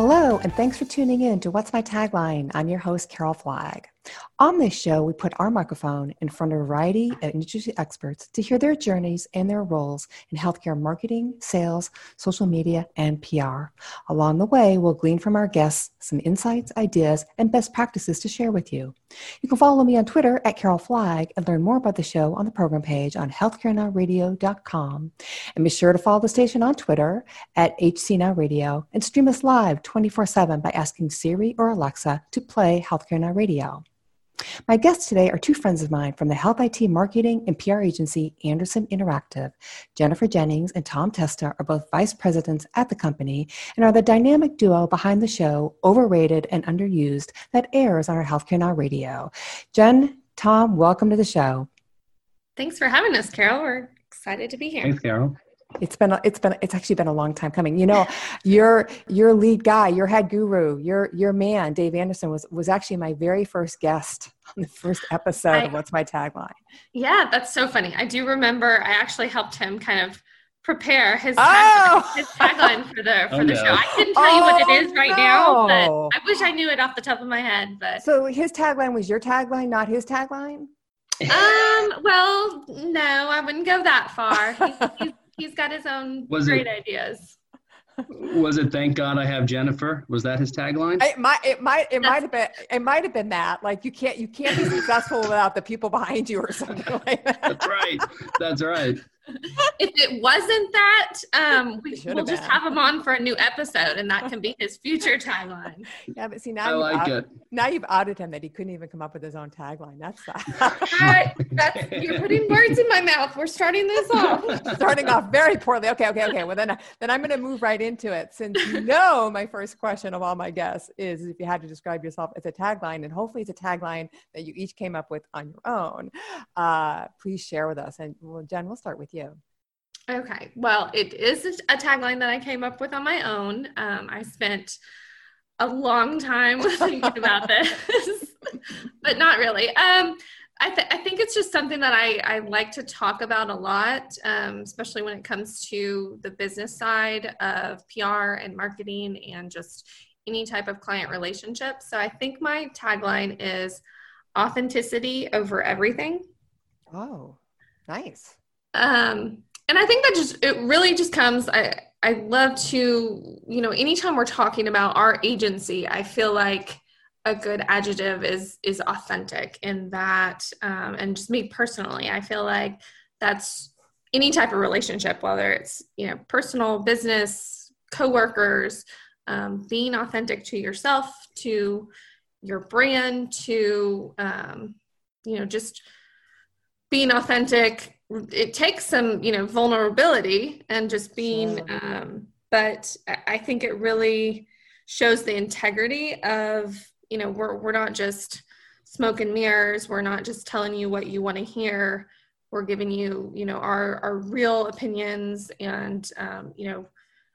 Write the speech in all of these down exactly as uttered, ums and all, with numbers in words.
Hello, and thanks for tuning in to What's My Tagline? I'm your host, Carol Flagg. On this show, we put our microphone in front of a variety of industry experts to hear their journeys and their roles in healthcare marketing, sales, social media, and P R. Along the way, we'll glean from our guests some insights, ideas, and best practices to share with you. You can follow me on Twitter at Carol Flagg and learn more about the show on the program page on healthcare now radio dot com. And be sure to follow the station on Twitter at H C Now Radio and stream us live twenty-four seven by asking Siri or Alexa to play Healthcare Now Radio. My guests today are two friends of mine from the health I T marketing and P R agency Anderson Interactive. Jennifer Jennings and Tom Testa are both vice presidents at the company and are the dynamic duo behind the show Overrated and Underused that airs on our Healthcare Now Radio. Jen, Tom, welcome to the show. Thanks for having us, Carol. We're excited to be here. Thanks, Carol. It's been, a, it's been, it's actually been a long time coming. You know, your, your lead guy, your head guru, your, your man, Dave Anderson was, was actually my very first guest on the first episode I, of What's My Tagline. Yeah, that's so funny. I do remember I actually helped him kind of prepare his, oh! tagline, his tagline for the, for oh, the no. show. I couldn't tell oh, you what it is right no. now, but I wish I knew it off the top of my head. But So his tagline was your tagline, not his tagline? Um, well, no, I wouldn't go that far. He's, he's, he's got his own was great it, ideas. Was it "Thank God I Have Jennifer"? Was that his tagline? It might, it might, it might have been, it might have been that. Like you can't, you can't be successful without the people behind you or something like that. That's right. That's right. If it wasn't that, um, we, Should've we'll just been. have him on for a new episode, and that can be his future tagline. Yeah, but see now, I you've like out, it. now you've outed him that he couldn't even come up with his own tagline. That's Right, that's, you're putting words in my mouth. We're starting this off. starting off very poorly. Okay, okay, okay. Well, then, then I'm going to move right into it. Since you know, my first question of all my guests is if you had to describe yourself as a tagline, and hopefully it's a tagline that you each came up with on your own. Uh, please share with us. And well, Jen, we'll start with you. Okay. Well, it is a tagline that I came up with on my own. Um, I spent a long time thinking about this, but not really. Um, I, th- I think it's just something that I, I like to talk about a lot, um, especially when it comes to the business side of P R and marketing and just any type of client relationship. So I think my tagline is authenticity over everything. Oh, nice. Um, And I think that just, it really just comes, I, I love to, you know, anytime we're talking about our agency, I feel like a good adjective is, is authentic in that, um, and just me personally, I feel like that's any type of relationship, whether it's, you know, personal, business, coworkers, um, being authentic to yourself, to your brand, to, um, you know, just being authentic. It takes some, you know, vulnerability and just being, Sure. um, but I think it really shows the integrity of, you know, we're, we're not just smoke and mirrors. We're not just telling you what you want to hear. We're giving you, you know, our, our real opinions and, um, you know,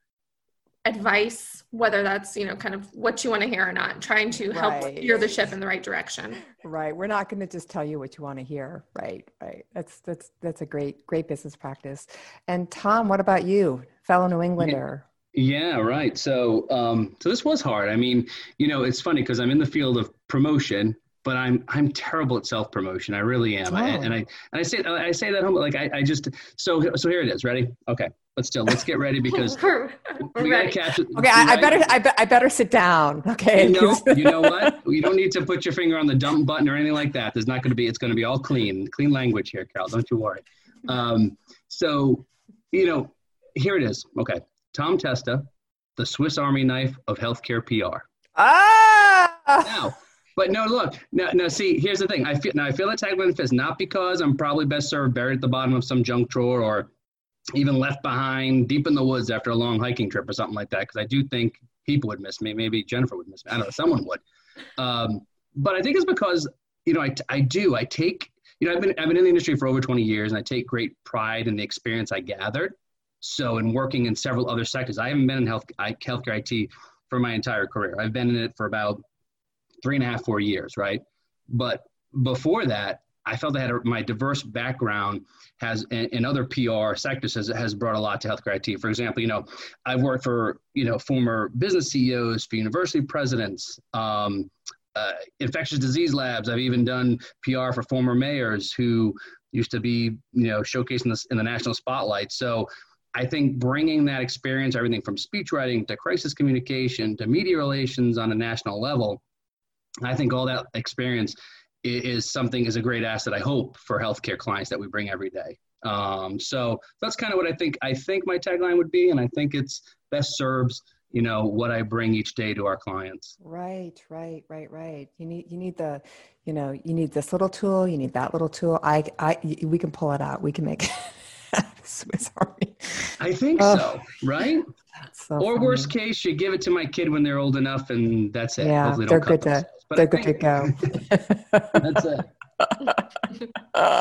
advice, whether that's, you know, kind of what you want to hear or not, trying to help Right. steer the ship in the right direction. Right. We're not going to just tell you what you want to hear. Right. Right. That's, that's, that's a great, great business practice. And Tom, what about you? Fellow New Englander. Yeah, right. So, um, so this was hard. I mean, you know, it's funny because I'm in the field of promotion, but I'm I'm terrible at self promotion. I really am. Oh. I, and I and I say I say that humble. Like I, I just so so here it is. Ready? Okay. But still, let's get ready because we're, we're we gotta ready. catch it. Okay. I, I better, I, be, I better sit down. Okay. You know, you know what? You don't need to put your finger on the dump button or anything like that. There's not going to be. It's going to be all clean, clean language here, Carol. Don't you worry. Um, so, you know, here it is. Okay. Tom Testa, the Swiss Army knife of healthcare P R. Ah! Now, but no, look, now, now see, here's the thing. I feel now I feel that tagline fits not because I'm probably best served buried at the bottom of some junk drawer or even left behind deep in the woods after a long hiking trip or something like that. Because I do think people would miss me. Maybe Jennifer would miss me. I don't know. Someone would. Um, but I think it's because, you know, I, I do. I take, you know, I've been I've been in the industry for over twenty years, and I take great pride in the experience I gathered. So in working in several other sectors, I haven't been in health I, healthcare I T for my entire career. I've been in it for about three and a half, four years, right? But before that, I felt I had a, my diverse background has in, in other P R sectors has, has brought a lot to healthcare I T. For example, you know, I've worked for, you know, former business C E Os, for university presidents, um, uh, infectious disease labs. I've even done P R for former mayors who used to be, you know, showcased in the, in the national spotlight. So I think bringing that experience, everything from speech writing to crisis communication to media relations on a national level, I think all that experience is something is a great asset, I hope, for healthcare clients that we bring every day. Um, so that's kind of what I think, I think my tagline would be. And I think it's best serves, you know, what I bring each day to our clients. Right, right, right, right. You need, you need the, you know, you need this little tool, you need that little tool. I, I, we can pull it out. We can make Swiss Army. I think oh, so, right? So or funny. Worst case, you give it to my kid when they're old enough and that's it. Yeah, Hopefully they're don't good cut to, they're good to go. That's it.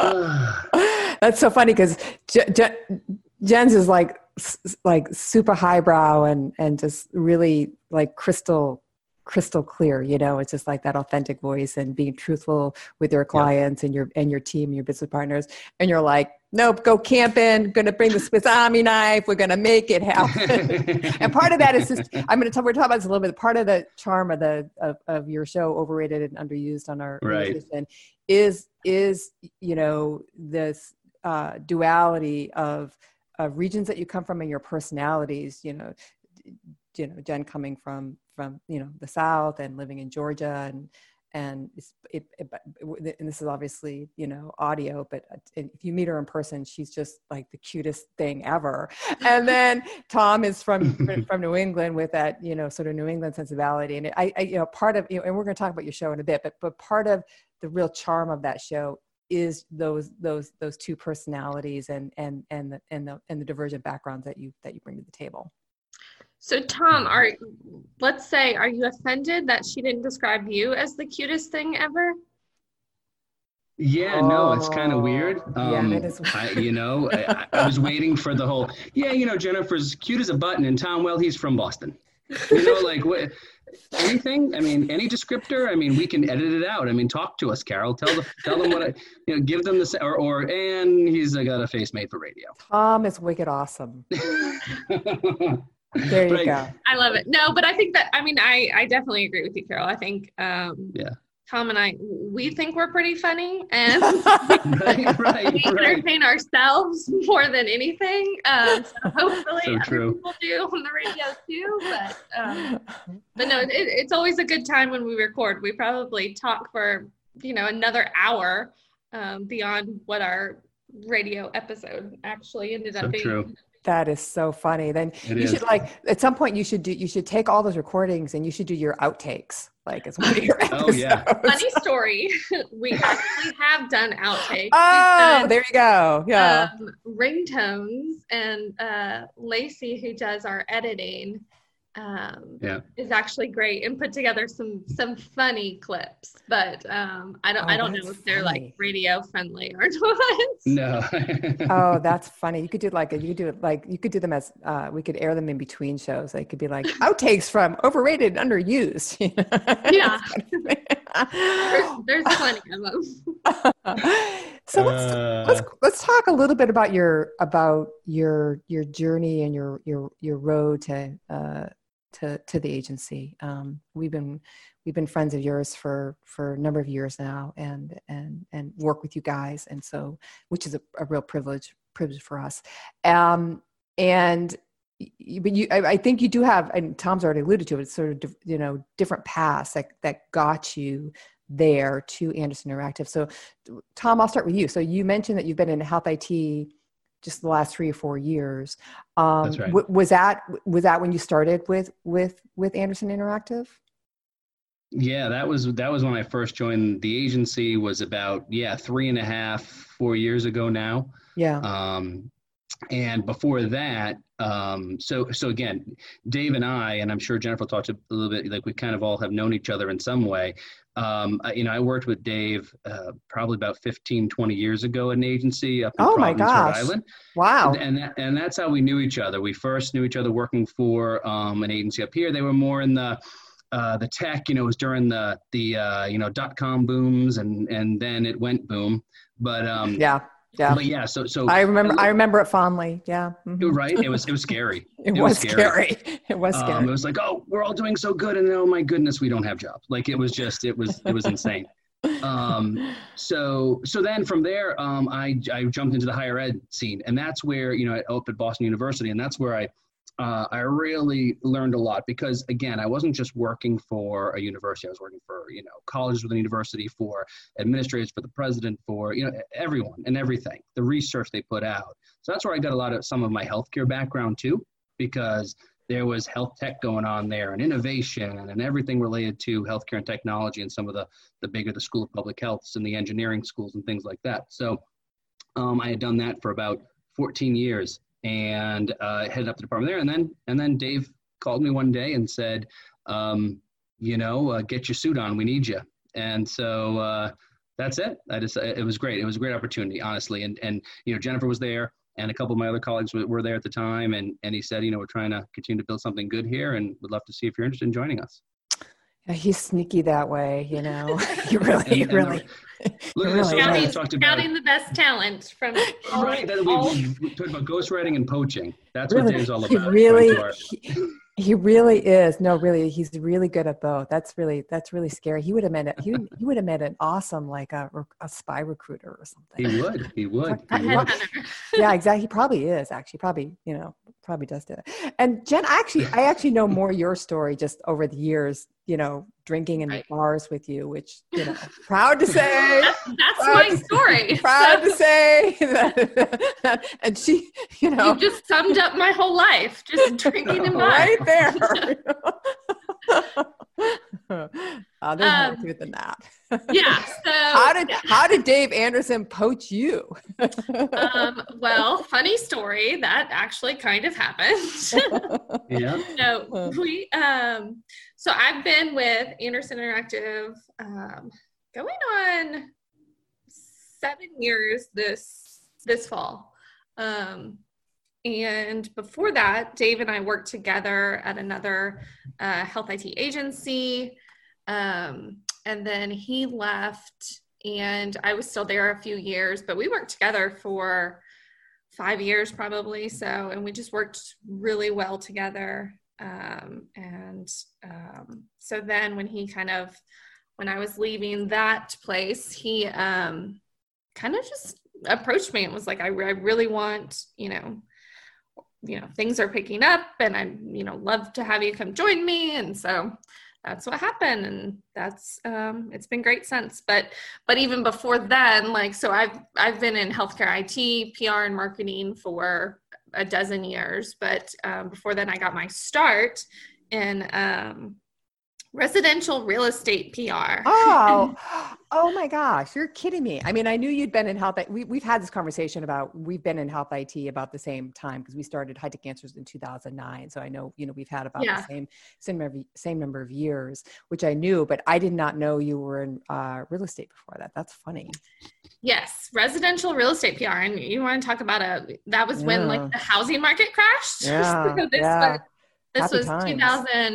That's so funny because Je- Je- Jen's is like like super highbrow and and just really like crystal crystal clear. You know, it's just like that authentic voice and being truthful with your clients yeah. and your and your team, your business partners. And you're like, nope, go camping. Going to bring the Swiss Army knife. We're going to make it happen. And part of that is just, I'm going to talk. We're talking about this a little bit. Part of the charm of the of, of your show, Overrated and Underused, on our right. station, is is you know this uh, duality of of regions that you come from and your personalities. You know, you know, Jen coming from from you know the South and living in Georgia and. And it's, it, it, and this is obviously, you know, audio, but if you meet her in person, she's just like the cutest thing ever. And then Tom is from, from New England with that, you know, sort of New England sensibility. And I, I you know, part of, you know, and we're going to talk about your show in a bit, but, but part of the real charm of that show is those, those, those two personalities and, and, and the, and the, and the divergent backgrounds that you, that you bring to the table. So Tom, are let's say, are you offended that she didn't describe you as the cutest thing ever? Yeah, no, it's kind of weird. Um, yeah, that is weird. I, you know, I, I was waiting for the whole, yeah, you know, Jennifer's cute as a button and Tom, well, he's from Boston. You know, like what, anything? I mean, any descriptor? I mean, we can edit it out. I mean, talk to us, Carol. Tell the, tell them what I, you know, give them the, or, or and he's uh, got a face made for radio. Tom is wicked awesome. There you right. go. I love it. No, but I think that, I mean, I, I definitely agree with you, Carol. I think um, yeah. Tom and I, we think we're pretty funny and right, right, we right. entertain ourselves more than anything. Um, so hopefully so other true. people do on the radio too. But, um, but no, it, it's always a good time when we record. We probably talk for, you know, another hour um, beyond what our radio episode actually ended so up being. True. That is so funny. Then it you is. should like at some point you should do you should take all those recordings and you should do your outtakes like as one of your episodes. Oh yeah. Funny story. We actually have done outtakes. Oh, done, there you go. Yeah. Um, ringtones and uh, Lacey, who does our editing, um, yeah. is actually great and put together some some funny clips. But um, I don't Oh, I don't know if they're funny. like radio friendly or not. No. Oh, that's funny. You could do like a, you could do it like you could do them as uh, we could air them in between shows. They could be like outtakes from Overrated and Underused. Yeah. there's, there's plenty of them. So let's Uh, let's let's talk a little bit about your about your your journey and your your your road to uh, to to the agency. Um, we've been we've been friends of yours for for a number of years now, and and and work with you guys, and so which is a, a real privilege privilege for us. Um, and but you, I, I think you do have, and Tom's already alluded to it, sort of you know different paths that that got you there to Andersen Interactive. So Tom, I'll start with you. So you mentioned that you've been in health I T just the last three or four years. Um, That's right. w- was that, was that when you started with, with, with Andersen Interactive? Yeah, that was, that was when I first joined the agency, was about, yeah, three and a half, four years ago now. Yeah. Um, and before that, um, so, so again, Dave and I, and I'm sure Jennifer talked a little bit, like we kind of all have known each other in some way. Um, I, you know, I worked with Dave uh, probably about fifteen, twenty years ago at an agency up in Oh my Providence, gosh. Rhode Island. Wow. And, and, that, and that's how we knew each other. We first knew each other working for um, an agency up here. They were more in the uh, the tech, you know, it was during the, the uh, you know, dot-com booms and, and then it went boom. But um, yeah, yeah. But yeah, so so I remember I remember it fondly. Yeah. Mm-hmm. Right. It was it was scary. It, it was, was scary. scary. It was scary. Um, it was like, oh, we're all doing so good, and oh my goodness, we don't have jobs. Like it was just it was it was insane. Um, so so then from there, um, I I jumped into the higher ed scene, and that's where you know I up at Boston University, and that's where I. Uh, I really learned a lot because, again, I wasn't just working for a university. I was working for, you know, colleges within a university, for administrators, for the president, for, you know, everyone and everything, the research they put out. So that's where I got a lot of some of my healthcare background, too, because there was health tech going on there and innovation and everything related to healthcare and technology and some of the, the bigger, the School of Public Health and the engineering schools and things like that. So um, I had done that for about fourteen years. And uh, headed up the department there. And then and then Dave called me one day and said, um, you know, uh, get your suit on. We need you. And so uh, that's it. I just, it was great. It was a great opportunity, honestly. And, and you know, Jennifer was there and a couple of my other colleagues were, were there at the time. And, and he said, you know, we're trying to continue to build something good here and would love to see if you're interested in joining us. Yeah, he's sneaky that way, you know. He really, he really. Look at really counting, we talked about counting the best talent from all, right. That all, we, we talked about ghostwriting and poaching. That's really, what Dave's all about. He really, he, he really is. No, really, he's really good at both. That's really, that's really scary. He would have made it. He would, he would have made an awesome, like a, a spy recruiter or something. He would. He would. He would. Yeah, exactly. He probably is actually. Probably, you know, probably does do that. And Jen, actually, I actually know more your story just over the years. You know, drinking in right. bars with you, which, you know, proud to say. That's, that's my to, story. Proud so, to say. That, and she, you know. You just summed up my whole life, just drinking in bars. Right there. Oh, there's um, more to it than that. Yeah. So how did yeah. how did Dave Anderson poach you? um, well, funny story. That actually kind of happened. Yeah. So we um so I've been with Anderson Interactive um going on seven years this this fall. Um And before that, Dave and I worked together at another uh, health I T agency. Um, and then he left and I was still there a few years, but we worked together for five years probably. So, and we just worked really well together. Um, and um, so then when he kind of, when I was leaving that place, he um, kind of just approached me and was like, I, I really want, you know, you know, things are picking up and I, you know, love to have you come join me. And so that's what happened. And that's, um, it's been great since, but, but even before then, like, so I've, I've been in healthcare I T, P R and marketing for a dozen years. But, um, before then I got my start in, um, residential real estate P R. Oh, oh my gosh. You're kidding me. I mean, I knew you'd been in health. We, we've had this conversation about, we've been in health I T about the same time because we started High Tech Answers in two thousand nine. So I know, you know, we've had about yeah. the same, same, number, same number of years, which I knew, but I did not know you were in uh, real estate before that. That's funny. Yes. Residential real estate P R. And you want to talk about a, that was yeah. when like the housing market crashed. Yeah. so this yeah. was, This Happy was times. two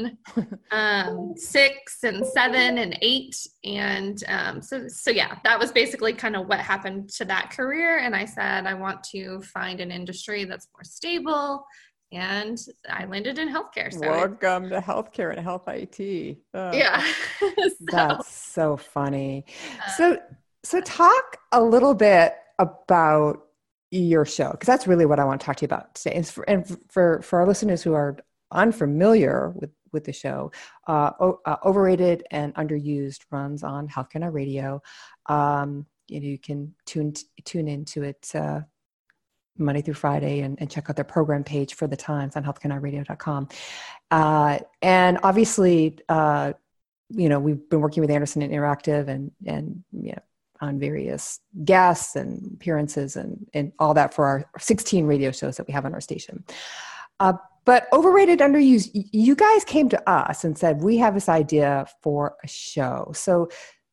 thousand six and seven and eight. And um, so, so yeah, that was basically kind of what happened to that career. And I said, I want to find an industry that's more stable. And I landed in healthcare. So welcome to healthcare and health I T. Oh, yeah. so, that's so funny. Uh, so, so talk a little bit about your show, because that's really what I want to talk to you about today. And for, and for, for our listeners who are unfamiliar with, with the show, uh, o- uh, Overrated and Underused runs on Healthcare Now Radio. Um, you know, you can tune t- tune into it uh, Monday through Friday and, and check out their program page for the times on healthcare now radio dot com. Uh, and obviously, uh, you know, we've been working with Anderson Interactive and and you know, on various guests and appearances and and all that for our sixteen radio shows that we have on our station. Uh, But Overrated, Underused, you guys came to us and said, we have this idea for a show. So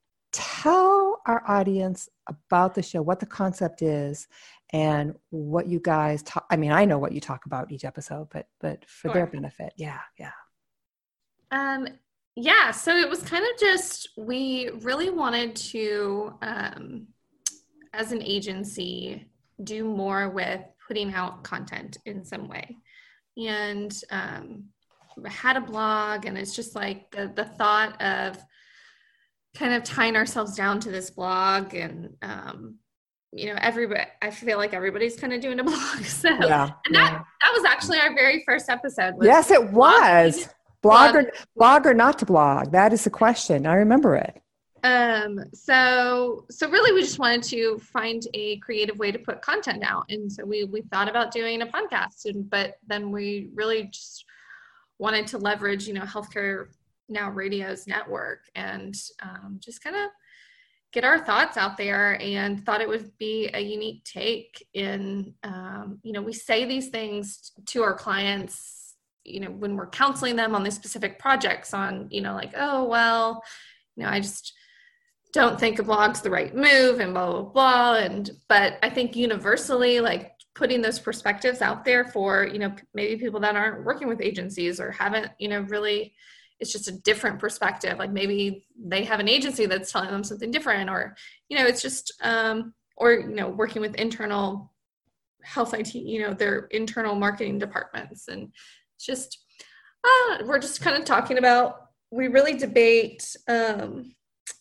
tell our audience about the show, what the concept is, and what you guys talk. I mean, I know what you talk about each episode, but but for sure. Their benefit. Yeah, yeah. Um, yeah, so it was kind of just, we really wanted to, um, as an agency, do more with putting out content in some way. And um, had a blog, and it's just like the, the thought of kind of tying ourselves down to this blog, and um, you know, everybody, I feel like everybody's kind of doing a blog. So, yeah, and yeah. that, that was actually our very first episode. Was yes, it was. Blog, blog, or, blog or not to blog? That is the question. I remember it. Um, so, so really we just wanted to find a creative way to put content out. And so we, we thought about doing a podcast, and, but then we really just wanted to leverage, you know, Healthcare Now Radio's network, and um, just kind of get our thoughts out there, and thought it would be a unique take in, um, you know, we say these things to our clients, you know, when we're counseling them on these specific projects on, you know, like, oh, well, you know, I just don't think a blog's the right move, and blah, blah, blah. And, but I think universally, like putting those perspectives out there for, you know, maybe people that aren't working with agencies or haven't, you know, really, it's just a different perspective. Like maybe they have an agency that's telling them something different, or, you know, it's just, um, or, you know, working with internal health I T, you know, their internal marketing departments. And it's just, uh, we're just kind of talking about, we really debate, um,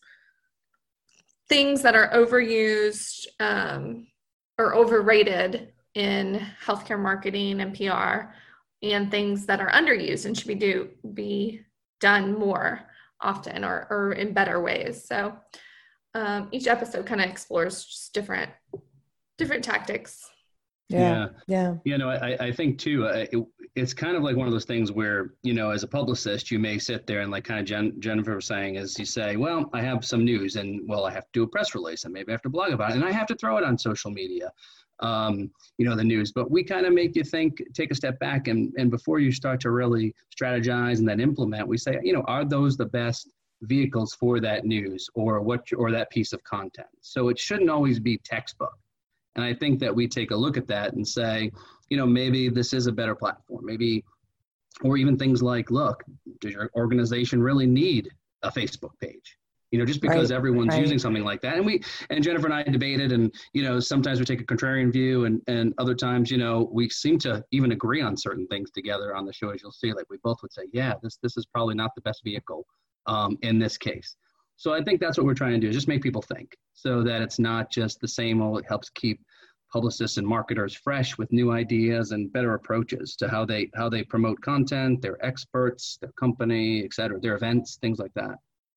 things that are overused um, or overrated in healthcare marketing and P R, and things that are underused and should be do be done more often, or, or in better ways. So um, each episode kind of explores just different different tactics. Yeah, yeah. You know, I, I think too, uh, it, it's kind of like one of those things where, you know, as a publicist, you may sit there and like kind of Jen, Jennifer was saying, is you say, well, I have some news, and well, I have to do a press release, and maybe I have to blog about it, and I have to throw it on social media, um, you know, the news. But we kind of make you think, take a step back, and, and before you start to really strategize and then implement, we say, you know, are those the best vehicles for that news, or what, or that piece of content? So it shouldn't always be textbook. And I think that we take a look at that and say, you know, maybe this is a better platform, maybe, or even things like, look, does your organization really need a Facebook page? You know, just because right, everyone's right. using something like that. And we, and Jennifer and I debated, and, you know, sometimes we take a contrarian view, and, and other times, you know, we seem to even agree on certain things together on the show, as you'll see. Like we both would say, yeah, this, this is probably not the best vehicle um, in this case. So I think that's what we're trying to do, is just make people think, so that it's not just the same old. It helps keep publicists and marketers fresh with new ideas and better approaches to how they how they promote content, their experts, their company, et cetera, their events, things like that.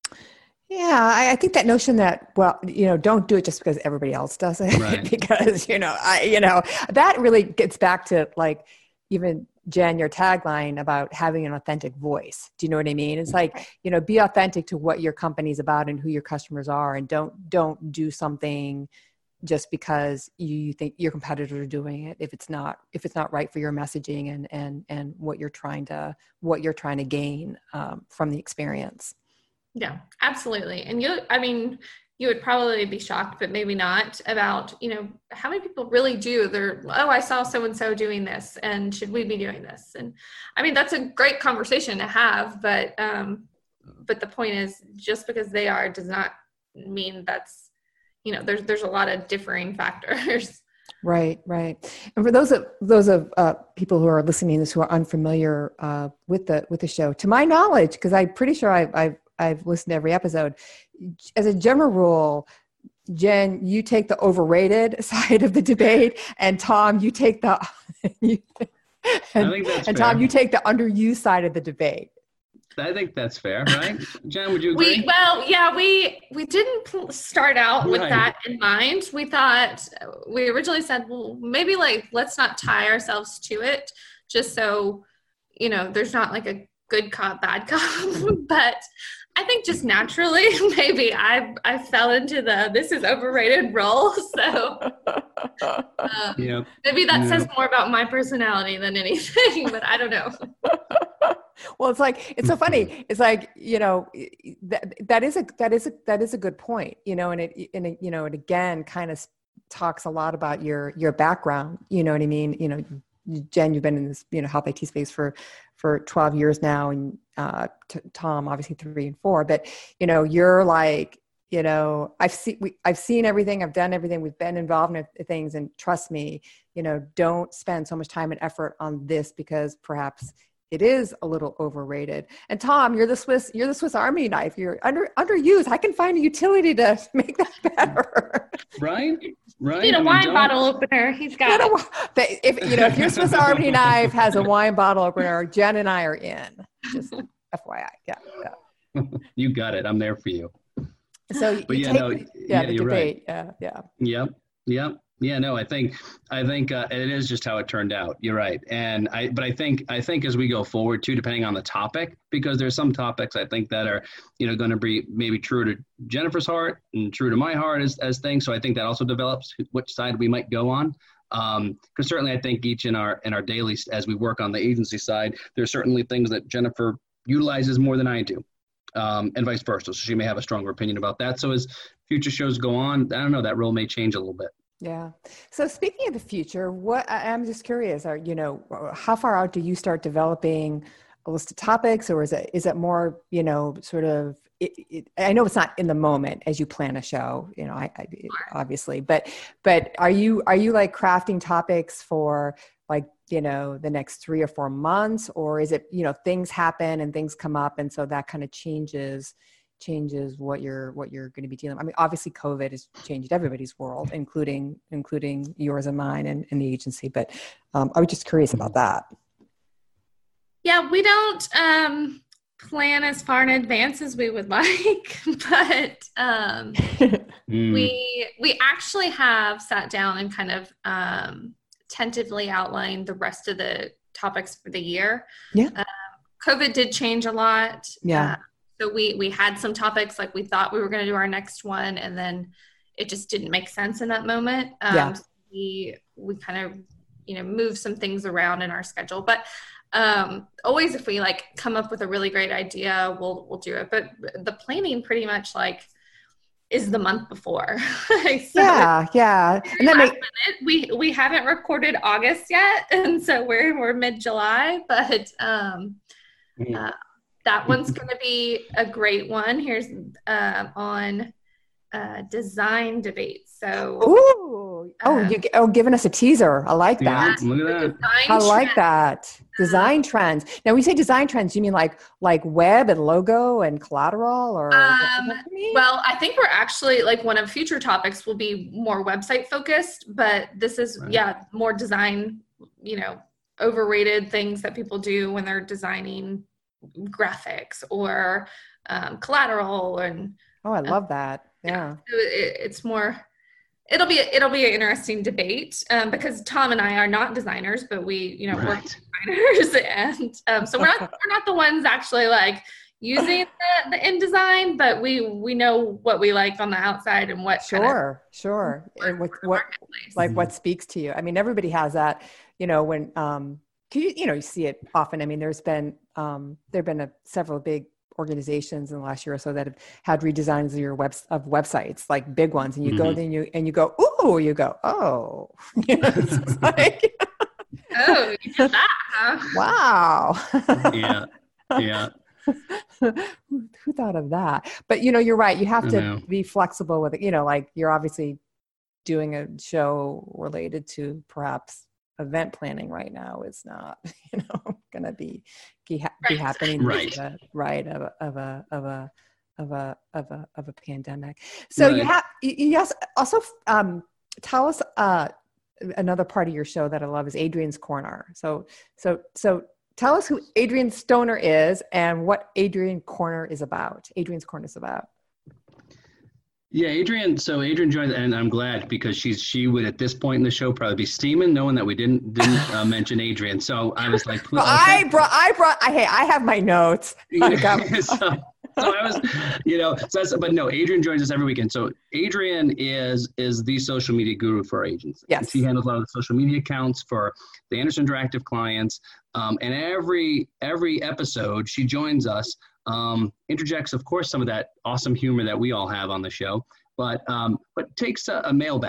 Yeah, I, I think that notion that, well, you know, don't do it just because everybody else does it, right. because, you know, I, you know, that really gets back to like even Jen, your tagline about having an authentic voice. Do you know what I mean? It's like, you know, be authentic to what your company's about and who your customers are, and don't, don't do something just because you think your competitors are doing it, if it's not, if it's not right for your messaging and, and, and what you're trying to, what you're trying to gain um, from the experience. Yeah, absolutely. And you, I mean, you would probably be shocked, but maybe not, about, you know, how many people really do. They're, oh, I saw so-and-so doing this, and should we be doing this? And I mean, that's a great conversation to have, but, um, but the point is, just because they are does not mean that's, you know, there's, there's a lot of differing factors. Right, right. And for those of those of uh, people who are listening to this who are unfamiliar uh, with the with the show, to my knowledge, because I'm pretty sure I've, I've I've listened to every episode. As a general rule, Jen, you take the overrated side of the debate, and Tom, you take the you, and, I think that's and fair. Tom, you take the underused side of the debate. I think that's fair, right? Jen, would you agree? We, well, yeah, we we didn't start out with Right. that in mind. We thought, we originally said, well, maybe like, let's not tie ourselves to it, just so, you know, there's not like a good cop, bad cop. But I think just naturally, maybe I I fell into the this is overrated role. So uh, Yeah. maybe that Yeah. says more about my personality than anything, but I don't know. Well, it's like, it's so funny. It's like, you know, that, that is a, that is a, that is a good point, you know, and it, and it, you know, it again kind of talks a lot about your, your background, you know what I mean? You know, Jen, you've been in this, you know, health I T space for, for twelve years now, and uh, t- Tom, obviously three and four, but, you know, you're like, you know, I've seen, we, I've seen everything, I've done everything, we've been involved in things, and trust me, you know, don't spend so much time and effort on this because perhaps it is a little overrated. And Tom, you're the Swiss, you're the Swiss Army knife. You're under underused. I can find a utility to make that better. Right, right. Need a I mean, wine don't- bottle opener. He's got it. But if you know, if your Swiss Army knife has a wine bottle opener, Jen and I are in. Just F Y I. Yeah, yeah. You got it. I'm there for you. So you But yeah, take, no, yeah, yeah, the you're debate. Yeah, yeah. Yep. Yep. Yeah, no, I think, I think uh, it is just how it turned out. You're right. And I, but I think, I think as we go forward too, depending on the topic, because there's some topics I think that are, you know, going to be maybe true to Jennifer's heart and true to my heart as, as things. So I think that also develops which side we might go on. Um, because certainly I think each in our, in our daily, as we work on the agency side, there's certainly things that Jennifer utilizes more than I do. Um, and vice versa. So she may have a stronger opinion about that. So as future shows go on, I don't know, that role may change a little bit. Yeah. So speaking of the future, what I- I'm just curious, are, you know, how far out do you start developing a list of topics, or is it, is it more, you know, sort of, it, it, I know it's not in the moment as you plan a show, you know, I, I obviously, but, but are you, are you like crafting topics for like, you know, the next three or four months, or is it, you know, things happen and things come up, and so that kind of changes changes what you're what you're going to be dealing with? I mean, obviously COVID has changed everybody's world, including including yours and mine and, and the agency, but um, I was just curious about that. Yeah, we don't um, plan as far in advance as we would like, but um, Mm. we we actually have sat down and kind of um, tentatively outlined the rest of the topics for the year. Yeah. Um, COVID did change a lot. Yeah. Uh, so we we had some topics like we thought we were going to do our next one, and then it just didn't make sense in that moment. Um, Yeah. so we we kind of you know moved some things around in our schedule, but um, always if we like come up with a really great idea, we'll we'll do it. But the planning pretty much like is the month before. So yeah, yeah, and that last make, minute, we we haven't recorded August yet, and so we're we're mid July, but um, Mm. uh, that one's going to be a great one. Here's uh, on uh, design debates. So, ooh, oh, uh, you oh, giving us a teaser. I like Yeah, that. look at that. design I like trends. that. Design trends. Now, when you say design trends, you mean like like web and logo and collateral, or Um, what does that mean? Well, I think we're actually like one of future topics will be more website focused, but this is Right. yeah more design. You know, overrated things that people do when they're designing graphics or um, collateral, and oh, I love that. Yeah. so it, it's more. It'll be it'll be an interesting debate um, because Tom and I are not designers, but we you know we're Right. designers, and um, so we're not we're not the ones actually like using the, the InDesign, but we we know what we like on the outside and what kind of Sure, sure. And what, for the what marketplace. like what speaks to you? I mean, everybody has that, you know, when, um, 'cause you, you know, you see it often. I mean, there's been, um, there've been a, several big organizations in the last year or so that have had redesigns of your web of websites, like big ones. And you go, Mhm. then you, and you go, ooh, you go, oh, you know, it's just like, Oh, you did that, huh? wow. Yeah. Yeah. who, who thought of that? But you know, you're right. You have I to know. be flexible with it. You know, like you're obviously doing a show related to perhaps event planning right now is not, you know, going to be be, ha- be Right. happening Right. with a, right of a of a of a of a of a of a pandemic. So you Right. have you, you also, also um, tell us uh, another part of your show that I love is Adrian's Corner. So so so. Tell us who Adrian Stoner is and what Adrian Corner is about. Adrian's Corner is about. Yeah, Adrian. So Adrian joined, and I'm glad because she's she would at this point in the show probably be steaming, knowing that we didn't didn't uh, mention Adrian. So I was like, Well, I brought, I brought, I, hey, I have my notes. I got- so, so I was, you know, so that's, but no, Adrian joins us every weekend. So Adrian is is the social media guru for our agents. Yes. She handles a lot of the social media accounts for the Anderson Interactive clients. Um, and every every episode, she joins us, um, interjects, of course, some of that awesome humor that we all have on the show, but um, but takes a, a mailbag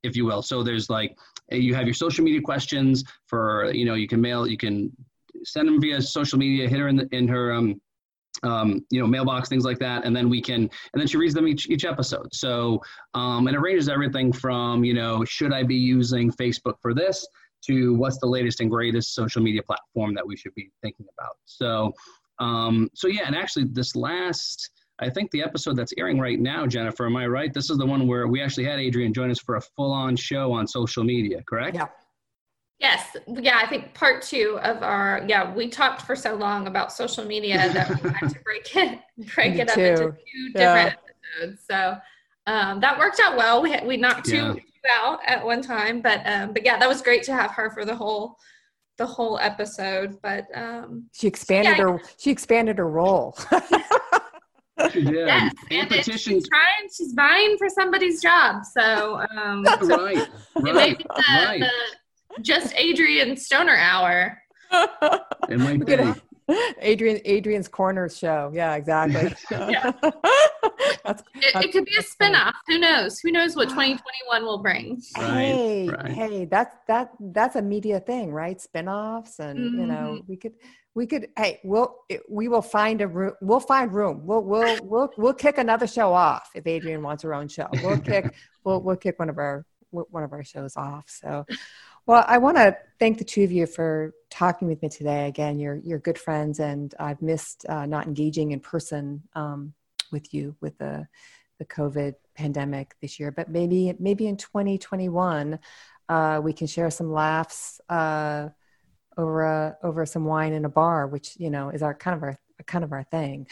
if you will. So there's like, you have your social media questions for, you know, you can mail, you can send them via social media, hit her in, the, in her, um, um, you know, mailbox, things like that. And then we can, and then she reads them each, each episode. So, um, and it ranges everything from, you know, should I be using Facebook for this to what's the latest and greatest social media platform that we should be thinking about. So, um, so yeah, and actually this last, I think the episode that's airing right now, Jennifer, am I right? This is the one where we actually had Adrienne join us for a full-on show on social media, correct? Yeah. Yes. Yeah, I think part two of our, yeah, we talked for so long about social media that we had to break it, break it up too. into two Yeah. different episodes. So um, that worked out well. We had, we knocked two, Yeah. two out at one time, but um, but yeah, that was great to have her for the whole the whole episode. But um, She expanded yeah. her, she expanded her role. Yeah. yes, and and petitions. she's trying, she's vying for somebody's job. So um, Right, it right, may be the, right. the Just Adrienne Stoner Hour. It might We be. could- Adrienne, Adrienne's Corner show. Yeah, exactly. Yeah. That's, It, that's- it could be a that's funny. spinoff. Who knows? Who knows what twenty twenty-one will bring? Right, hey, right. hey, that's that that's a media thing, right? Spinoffs, and you know, Mhm. we could we could hey, we'll it, we will find a room. We'll find room. We'll we'll we'll we'll kick another show off if Adrienne wants her own show. We'll kick we'll we'll kick one of our one of our shows off. So. Well, I want to thank the two of you for talking with me today. Again, you're you're good friends, and I've missed uh, not engaging in person um, with you with the the COVID pandemic this year. But maybe maybe in twenty twenty-one, uh, we can share some laughs uh, over a, over some wine in a bar, which you know is our kind of our kind of our thing.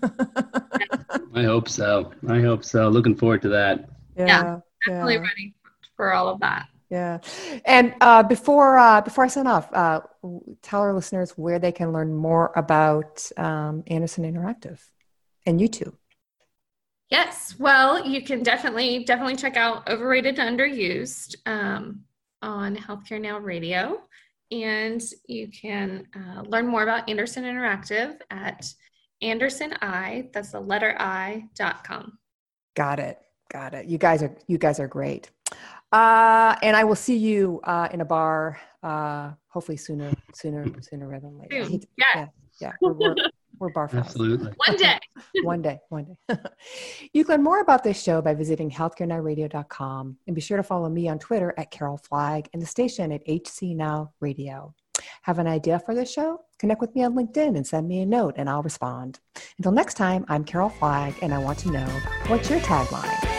I hope so. I hope so. Looking forward to that. Yeah, Definitely yeah. ready for all of that. Yeah. And uh, before uh, before I sign off, uh, tell our listeners where they can learn more about um, Anderson Interactive and YouTube. Yes. Well, you can definitely, definitely check out Overrated and Underused um, on Healthcare Now Radio. And you can uh, learn more about Anderson Interactive at Anderson I, that's the letter I, dot com. Got it. Got it. You guys are you guys are great. Uh, and I will see you uh, in a bar, uh, hopefully sooner, sooner, sooner rather than later. I Soon. hate to- Yeah. yeah, yeah. We're, we're, we're bar fellas. Absolutely. One day. One day, one day. You can learn more about this show by visiting healthcare now radio dot com, and be sure to follow me on Twitter at Carol Flag and the station at H C Now Radio. Have an idea for this show? Connect with me on LinkedIn and send me a note and I'll respond. Until next time, I'm Carol Flag and I want to know, what's your tagline?